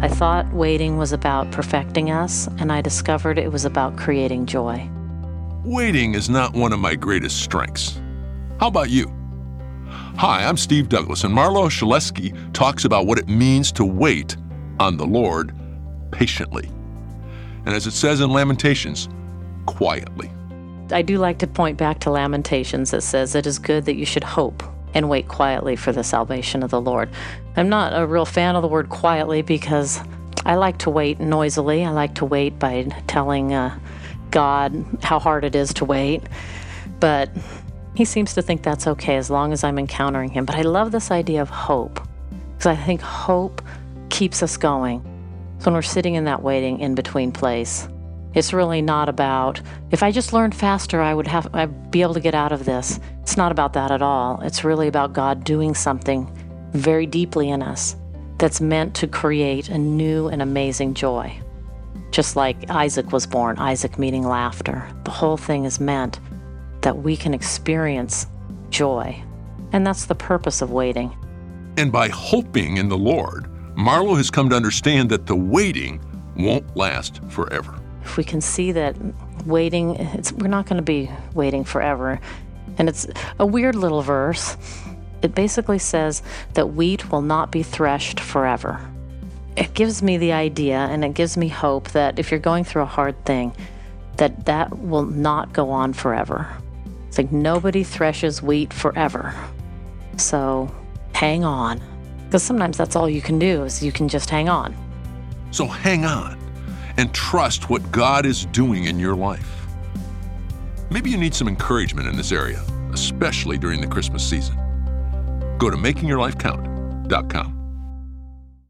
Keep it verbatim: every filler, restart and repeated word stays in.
I thought waiting was about perfecting us, and I discovered it was about creating joy. Waiting is not one of my greatest strengths. How about you? Hi, I'm Steve Douglas, and Marlo Shaleski talks about what it means to wait on the Lord patiently. And as it says in Lamentations, quietly. I do like to point back to Lamentations that says it is good that you should hope and wait quietly for the salvation of the Lord. I'm not a real fan of the word quietly because I like to wait noisily. I like to wait by telling uh, God how hard it is to wait. But he seems to think that's okay as long as I'm encountering him. But I love this idea of hope because I think hope keeps us going. So when we're sitting in that waiting in between place, it's really not about, if I just learned faster, I would have, I'd be able to get out of this. It's not about that at all. It's really about God doing something very deeply in us that's meant to create a new and amazing joy. Just like Isaac was born, Isaac meaning laughter. The whole thing is meant that we can experience joy. And that's the purpose of waiting. And by hoping in the Lord, Marlo has come to understand that the waiting won't last forever. If we can see that waiting, it's, we're not going to be waiting forever. And it's a weird little verse. It basically says that wheat will not be threshed forever. It gives me the idea, and it gives me hope that if you're going through a hard thing, that that will not go on forever. It's like nobody threshes wheat forever. So hang on. Because sometimes that's all you can do is you can just hang on. So hang on and trust what God is doing in your life. Maybe you need some encouragement in this area, especially during the Christmas season. Go to making your life count dot com.